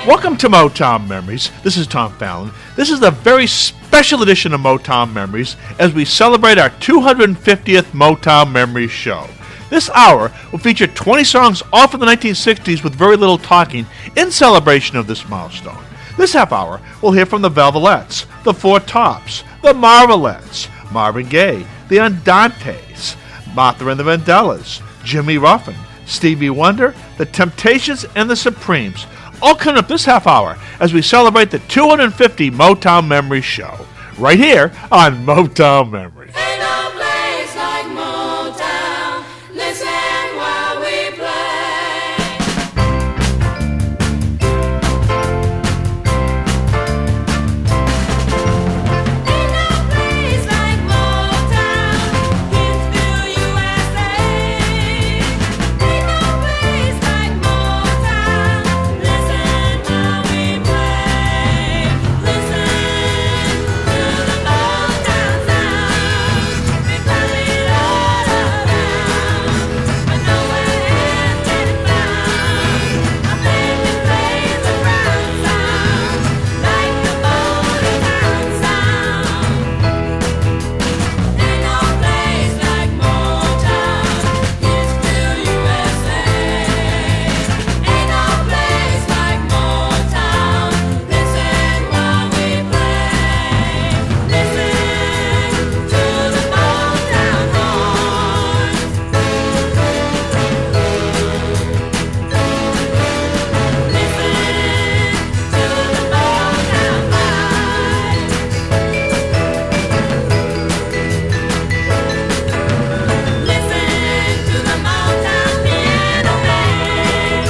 Welcome to Motown Memories. This is Tom Fallon. This is a very special edition of Motown Memories as we celebrate our 250th Motown Memories show. This hour will feature 20 songs all from the 1960s with very little talking in celebration of this milestone. This half hour, we'll hear from the Velvelettes, the Four Tops, the Marvelettes, Marvin Gaye, the Andantes, Martha and the Vandellas, Jimmy Ruffin, Stevie Wonder, the Temptations, and the Supremes. All coming up this half hour as we celebrate the 250 Motown Memories show, right here on Motown Memories. Ain't no place like Motown. Listen while we play. Ain't no place like Motown. Kidsville, USA. Ain't no place like Motown. Listen while we play. Listen to the Motown sound. We play it all around, but nowhere else can it found. A baby plays a round sound like the Motown sound. Ain't no place like Motown. Kidsville, USA. Ain't no place like Motown. Listen while we play. Listen to the Motown horns. Listen to the Motown piano play.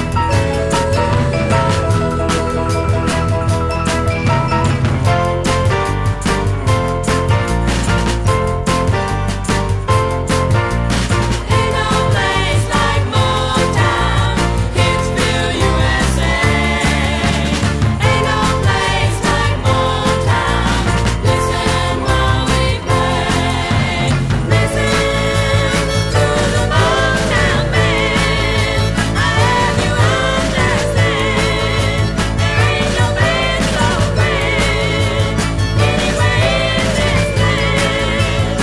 Ain't no place like Motown, Kidsville, USA. Ain't no place like Motown. Listen while we play. Listen to the Motown band. I have you understand. There ain't no band so grand anywhere in this land.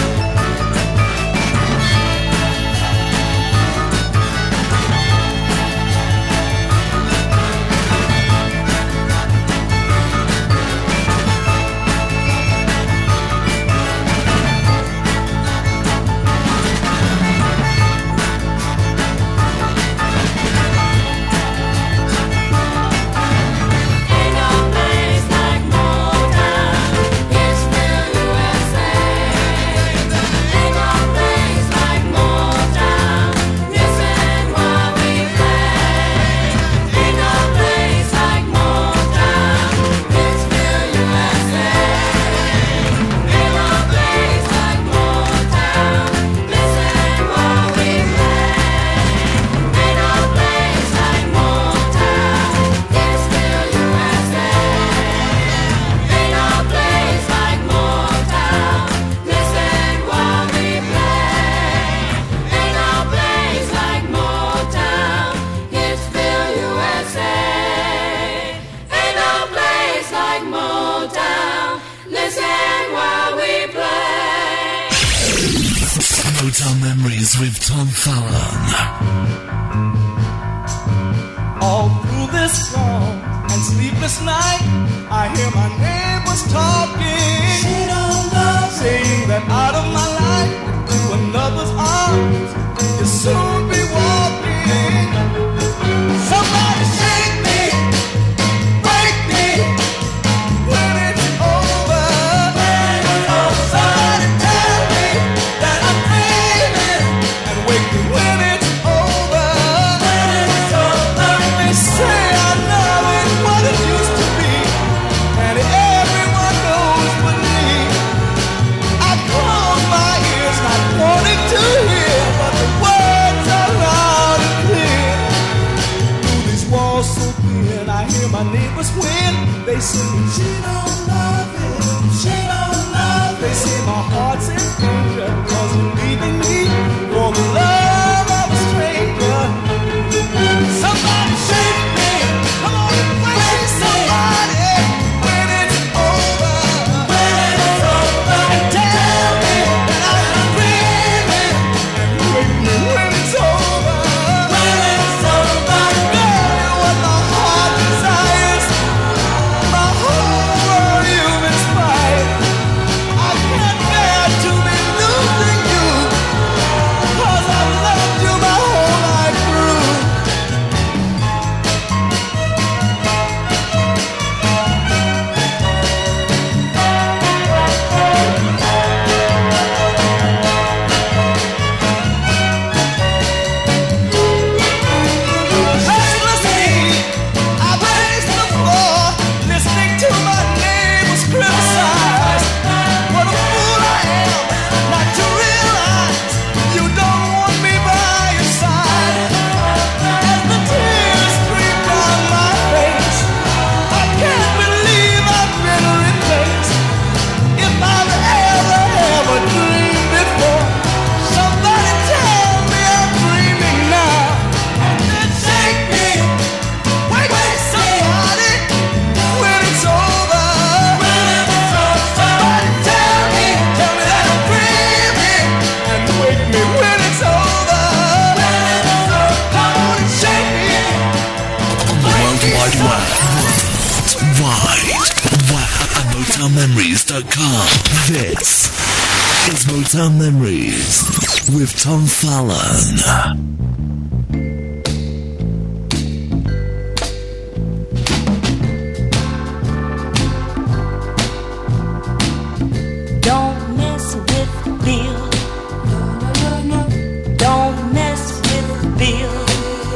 Ain't no place like Motown, Kidsville, USA. Ain't no place like Motown. Listen while we play. Ain't no place like Motown, Kidsville, USA. Ain't no place like Motown. Listen while we play. Ain't no place like Motown, Kidsville, USA. Ain't no place like Motown. Listen while we play. Ain't no place like Motown, Kidsville, USA. Ain't no place like Motown. Listen while we play. Motown Memories with Tom Fallon. All through this long and sleepless night, I hear my neighbors talking. She don't love me. Saying that out of my life, to another's arms, you'll soon be walking. Somebody shake me, break me, when it's over. Somebody tell me that I'm dreaming, and wake me when it's over. They say I love it what it used to be, and everyone knows but me. I close my ears, not wanting to hear, but the words are loud and clear. Through these walls so thin, I hear my neighbors when they sing. She don't love him, she don't love him. They say my heart's in danger, 'cause you're leaving me for the love of a stranger. Somebody shake me, come on and play. MotownMemories.com. This is Motown Memories with Tom Fallon. Don't mess with Bill. Don't mess with Bill.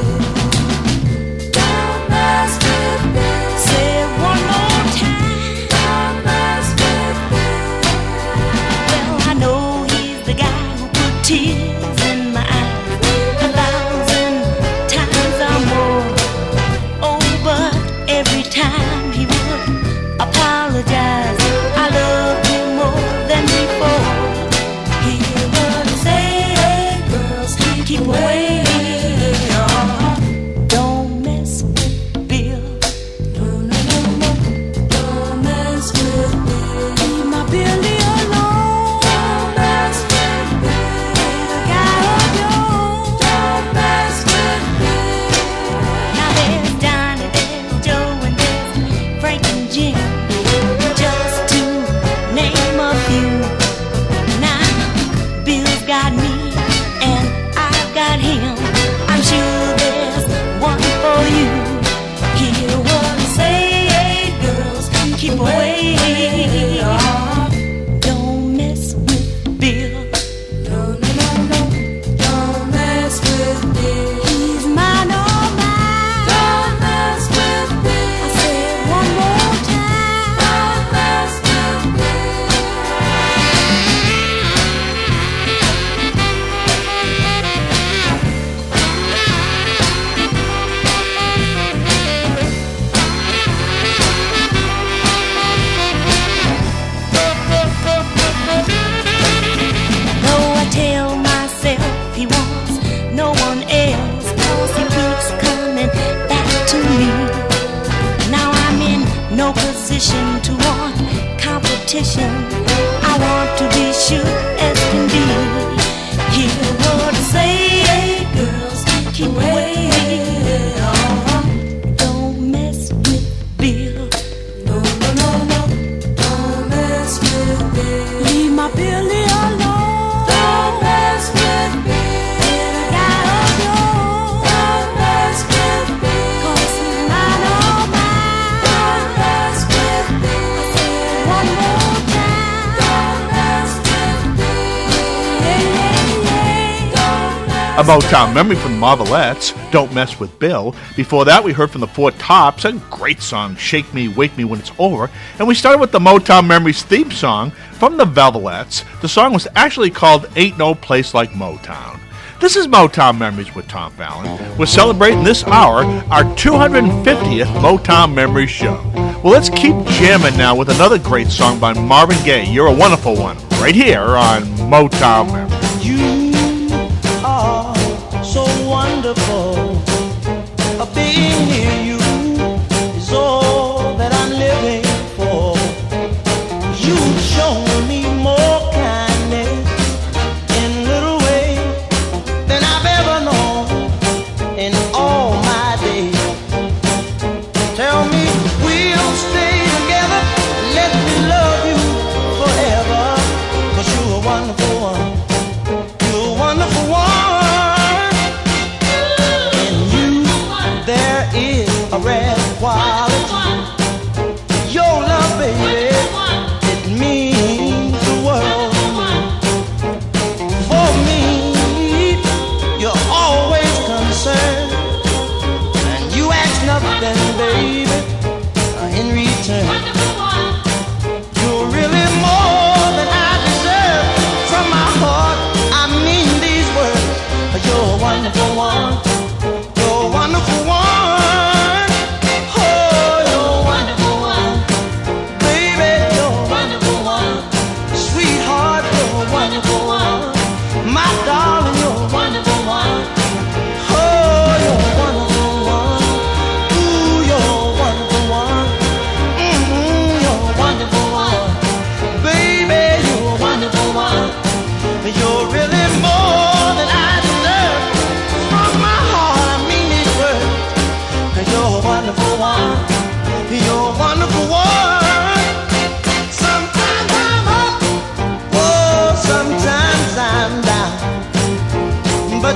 Don't mess with Bill. Say it one more time. Don't mess with Bill. Well, I know he's the guy who put tears in my eyes 1,000 times or more. Oh, but every time he would apologize, I loved him more than before. He would say, hey, girls, keep away. Don't mess with Bill. Don't mess with Bill. Leave my Billy alone. Don't mess with Bill. Guy of yours. Don't mess with Bill. Now there's Donnie, there's Joe, and there's Frank and Jim, just to name a few. Now Bill's got me and I've got him. I'm sure there's one for you. Hear what I say, hey, girls, keep away. Don't mess with Bill. No. Don't mess with Bill. He's mine, all mine. Don't mess with Bill. I said one more time. Don't mess with Bill. Though I tell myself he wants no one else, 'cause he keeps coming back to me. Now I'm in no position to want competition. I want to be sure as can be. Hear what I say, hey, girls, keep away. Don't mess with Bill. No. Don't mess with Bill. Leave my Billy alone. Don't mess with Bill. Guy of yours. Don't mess with Bill. 'Cause he's mine, all mine. Don't mess with Bill. I said one more time. Don't mess with Bill. Yeah. Don't mess. A Motown memory from the Marvelettes, Don't Mess with Bill. Before that, we heard from the Four Tops, a great song, Shake Me, Wake Me When It's Over. And we started with the Motown Memories theme song from the Velvelettes. The song was actually called Ain't No Place Like Motown. This is Motown Memories with Tom Fallon. We're celebrating this hour, our 250th Motown Memories show. Well, let's keep jamming now with another great song by Marvin Gaye, You're a Wonderful One, right here on Motown Memories. You are so wonderful. Being near you is all that I'm living for. You've shown me more kindness in little ways than I've ever known in all my days. Tell me we'll stay together, let me love you forever, 'cause you're a wonderful one.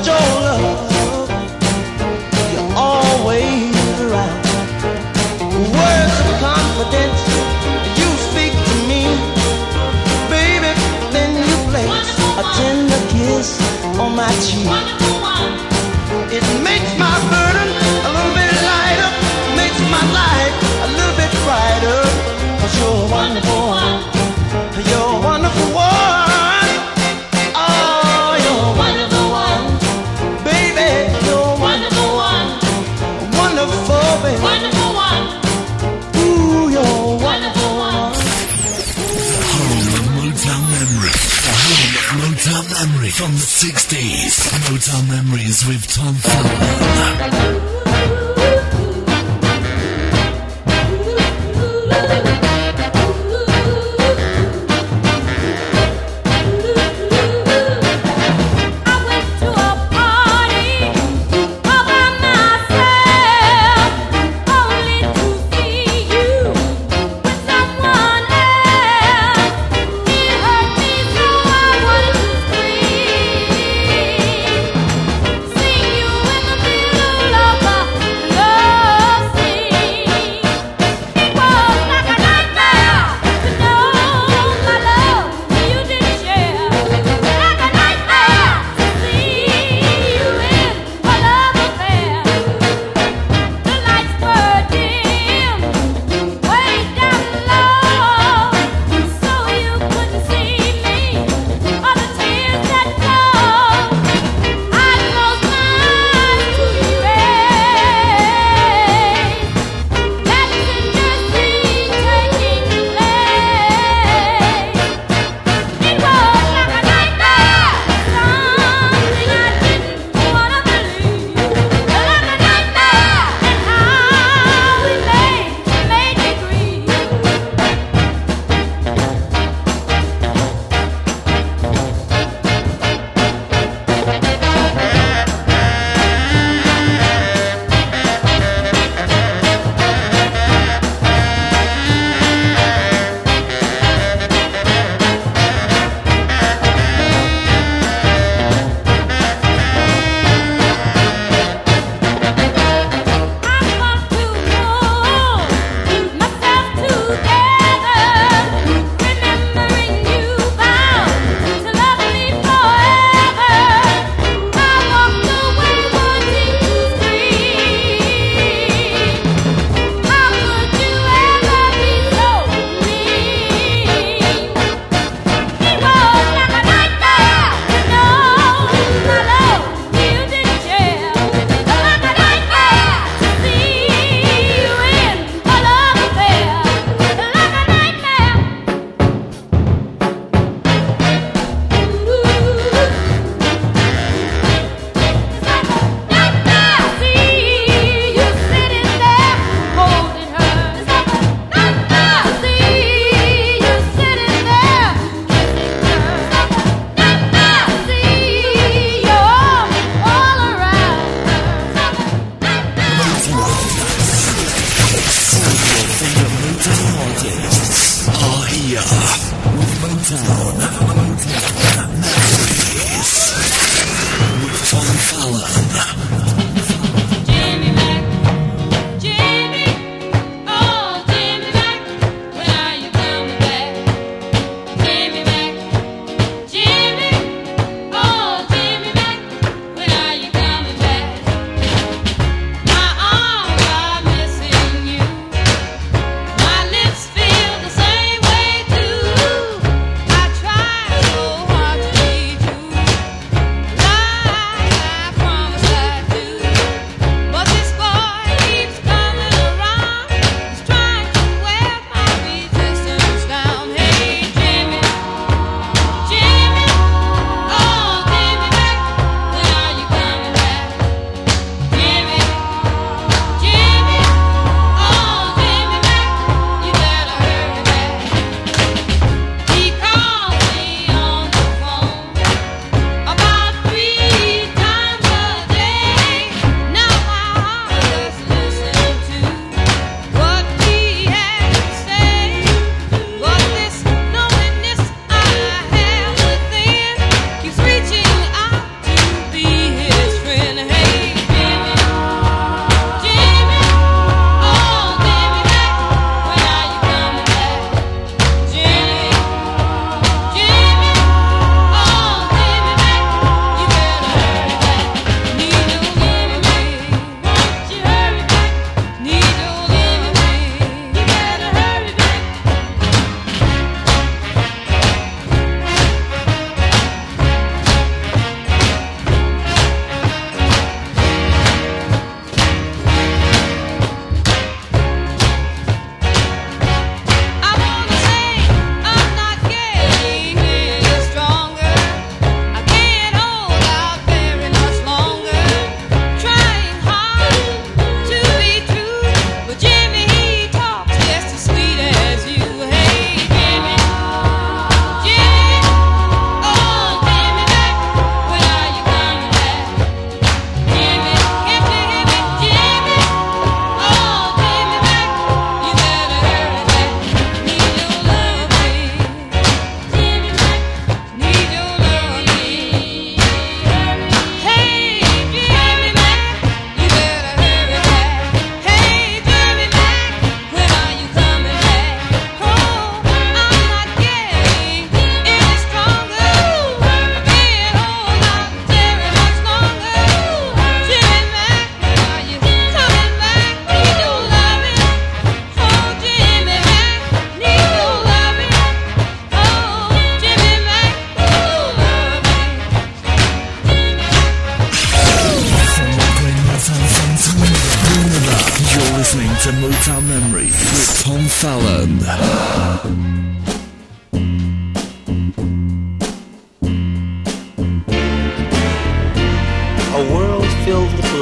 want your love. You're always around. Words of confidence you speak to me, baby. Then you place a tender kiss on my cheek. It makes my burden a little bit lighter, makes my life a little bit brighter. 'Cause you're a wonderful one. You're a wonderful one. Oh, you're a wonderful one. Baby, you're a wonderful one. Wonderful, baby. Wonderful one. Ooh, you're a wonderful one. Home of Motown Memory. The home of Motown Memory from the 60s. Motown Memories with Tom Fallon. So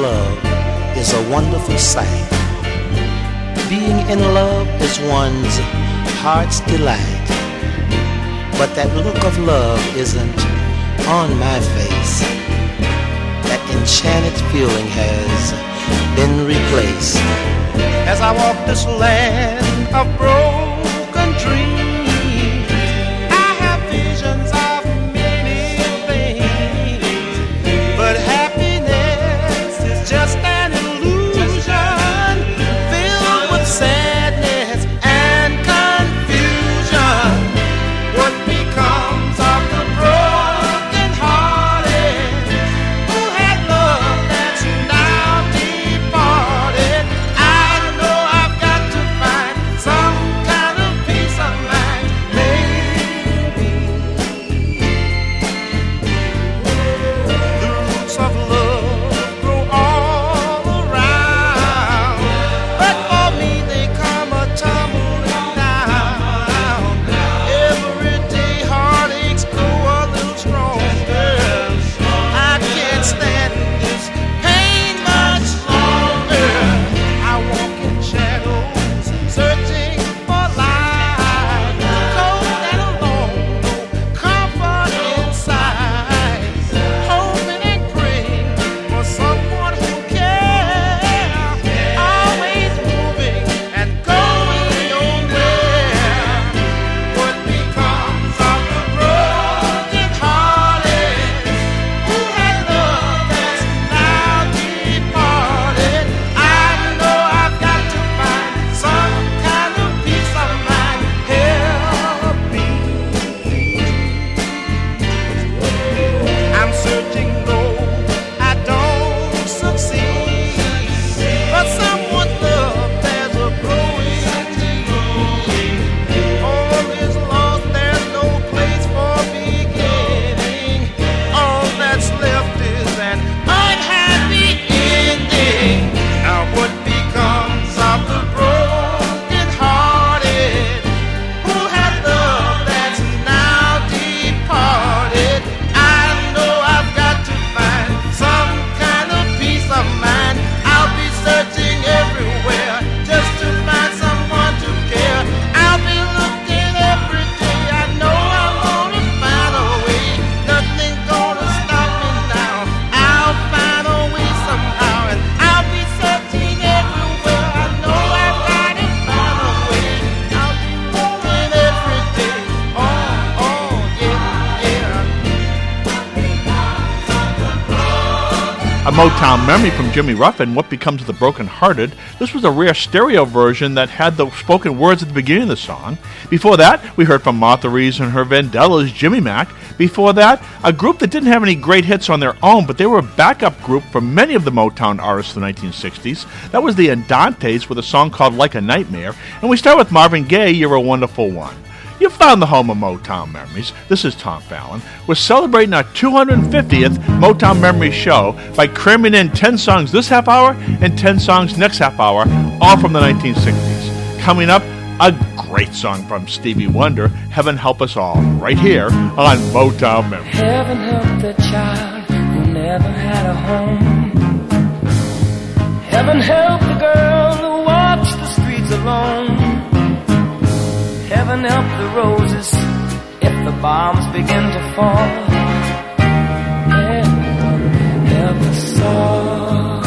love is a wonderful sight. Being in love is one's heart's delight. But that look of love isn't on my face. That enchanted feeling has been replaced. As I walk this land of broken dreams, I have visions of many things. But happiness is just an illusion filled with sadness and confusion. What becomes of the broken hearted who had love that's now departed? I know I've got to find some kind of peace of mind, maybe. The roots of love grow all around, but for me they come a tumbling down. Every day heartaches grow a little stronger. I can't stand this pain much longer. I walk in shadows, searching for light. Cold and alone, no comfort inside. Hoping and praying for someone who cares. Always moving and going nowhere. What becomes of the broken hearted who had love that's now departed? I know I've got to find some kind of peace of mind. Help me. I'm searching though I don't succeed. But someone's love there's a growing need. All is lost, there's no place for beginning. All that's left is an unhappy ending. Now what becomes of the broken hearted who had love that's now departed? I know I've got to find some kind of peace of mind. I'll be searching everywhere just to find someone to care. I'll be looking every day. I know I'm gonna find a way. Nothing's gonna stop me now. I'll find a way somehow, and I'll be searching everywhere. I know I've got to find a way. I'll be looking every day. Oh, yeah, yeah. A Motown memory from Jimmy Ruffin, What Becomes of the Broken Hearted. This was a rare stereo version that had the spoken words at the beginning of the song. Before that, we heard from Martha Reeves and her Vandellas, Jimmy Mack. Before that, a group that didn't have any great hits on their own, but they were a backup group for many of the Motown artists of the 1960s. That was the Andantes with a song called Like a Nightmare. And we start with Marvin Gaye, You're a Wonderful One. You found the home of Motown Memories. This is Tom Fallon. We're celebrating our 250th Motown Memories show by cramming in 10 songs this half hour and 10 songs next half hour, all from the 1960s. Coming up, a great song from Stevie Wonder, Heaven Help Us All, right here on Motown Memories. Heaven help the child who never had a home. Heaven help the girl who walks the streets alone. Heaven help the roses if the bombs begin to fall. Heaven help us all.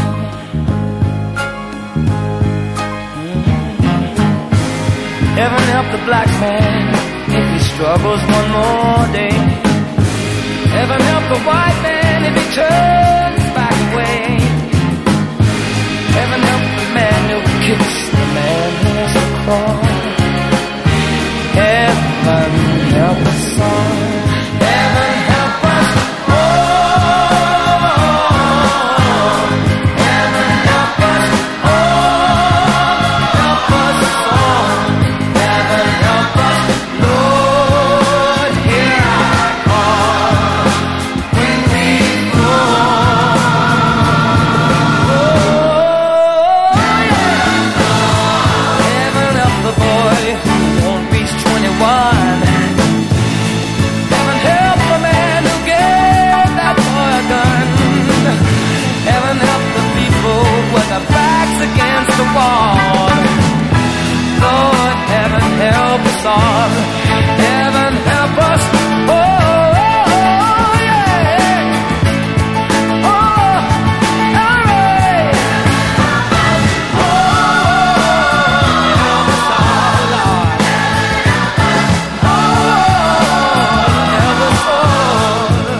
Heaven help the black man if he struggles one more day. Heaven help the white man if he turns back away. Heaven help the man who kicks the man who has to crawl. Heaven help us all. Heaven help us all. Heaven help us all. Help us all. Heaven help us, Lord, hear our call when we fall. Lord. Heaven help us. Oh, yeah. Oh, hooray. Oh, help us, oh, Lord. Oh, help us, Lord.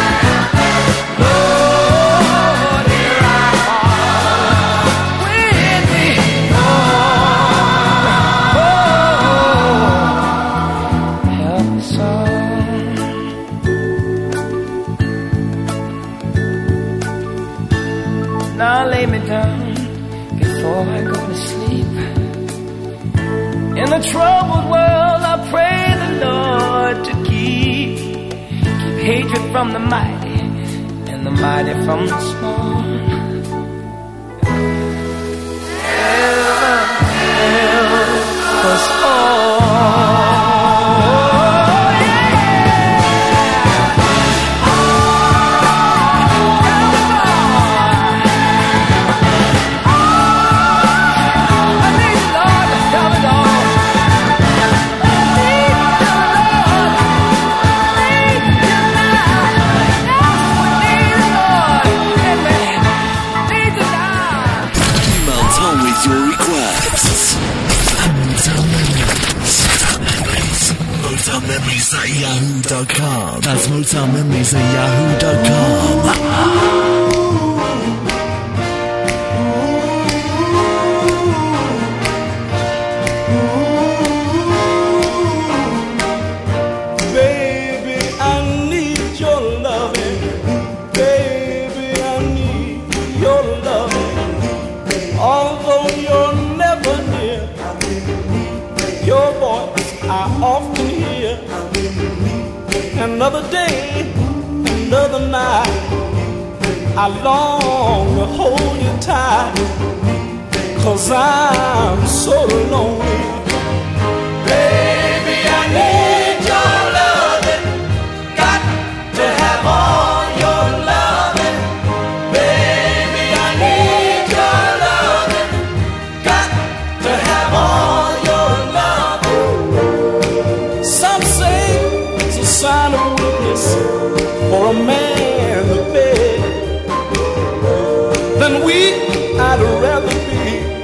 Lord, hear our heart. With me, help us all. Now lay me down before I go to sleep. In the troubled world, I pray the Lord to keep hatred from the mighty and the mighty from the small. Heaven help us all. Your requests. Motown Memories at yahoo.com. That's Motown Memories at yahoo.com. Baby, I need your loving. Baby, I need your loving. Although you're never near, your voice I often hear. Another day, another night, I long to hold you tight, 'cause I'm so lonely. Baby, I need your loving. Got to have all your loving. Baby, I need your loving. Got to have all your loving. Some say it's a sign of weakness for a man to beg. Then weak I'd rather be,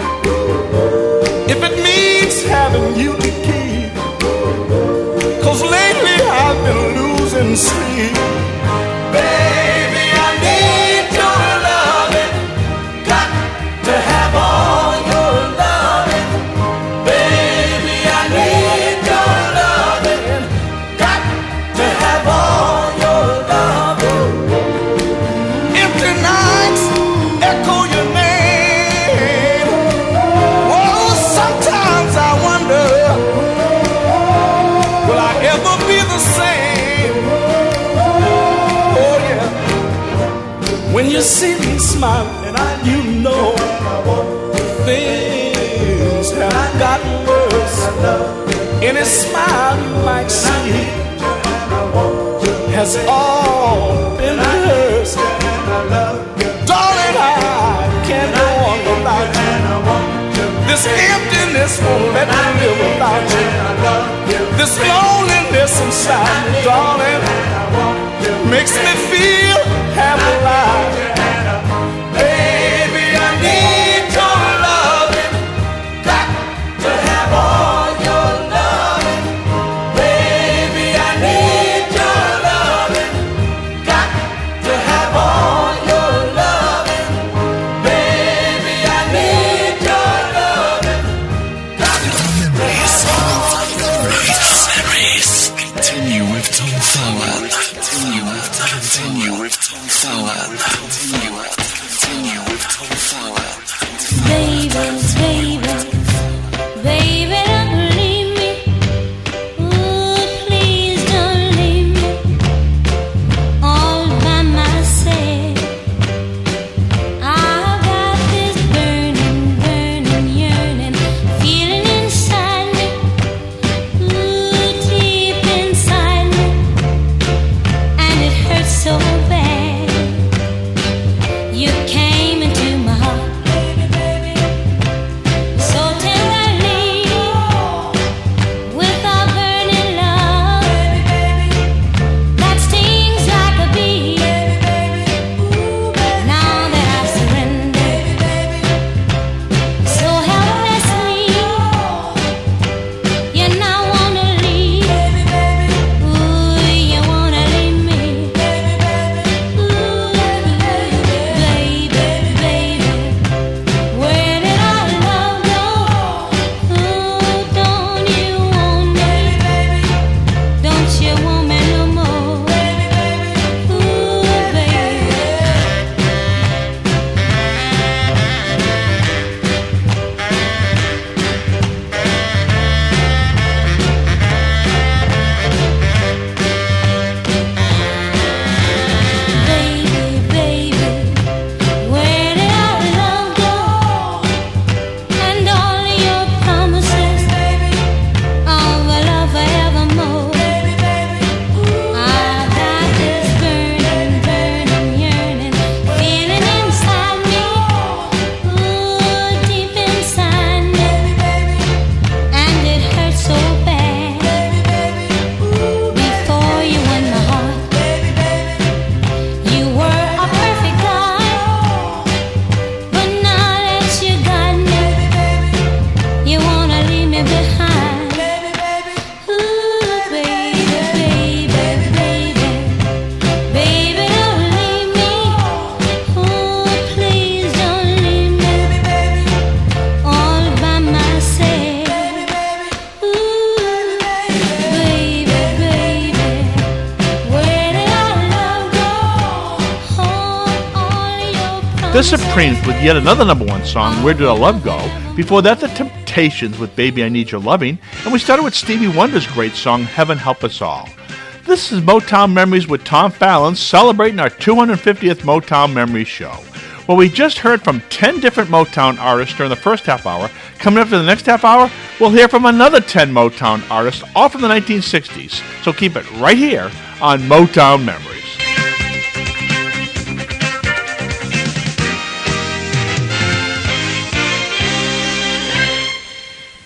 if it means having you to keep. 'Cause lately I've been losing sleep. Baby, I need your loving. Got to have all your loving. Baby, I need your loving. Got to have all your loving. Empty nights echo your name. Oh, sometimes I wonder, will I ever be the same? Oh yeah. When you see me smiling, you know things have gotten worse. Any smile you might see has all been rehearsed. Darling, I can't go on without you. This emptiness won't let me live without you. This loneliness inside me, darling, makes me feel half alive. Baby, I need your loving. Got to have all your loving. Baby, I need your loving. Got to have all your loving. Baby, I need your loving. Memories. Continue with Tom Fallon. Continue with Tom Fallon. Continue with Tom Fallon. Baby, baby, baby, don't leave me. Ooh, please don't leave me all by myself. I've got this burning, burning, yearning feeling inside me. Ooh, deep inside me, and it hurts so bad. The Supremes with yet another number one song, Where Did Our Love Go? Before that, The Temptations with Baby I Need Your Loving. And we started with Stevie Wonder's great song, Heaven Help Us All. This is Motown Memories with Tom Fallon, celebrating our 250th Motown Memories show. Well, we just heard from 10 different Motown artists during the first half hour. Coming up to the next half hour, we'll hear from another 10 Motown artists, all from the 1960s. So keep it right here on Motown Memories.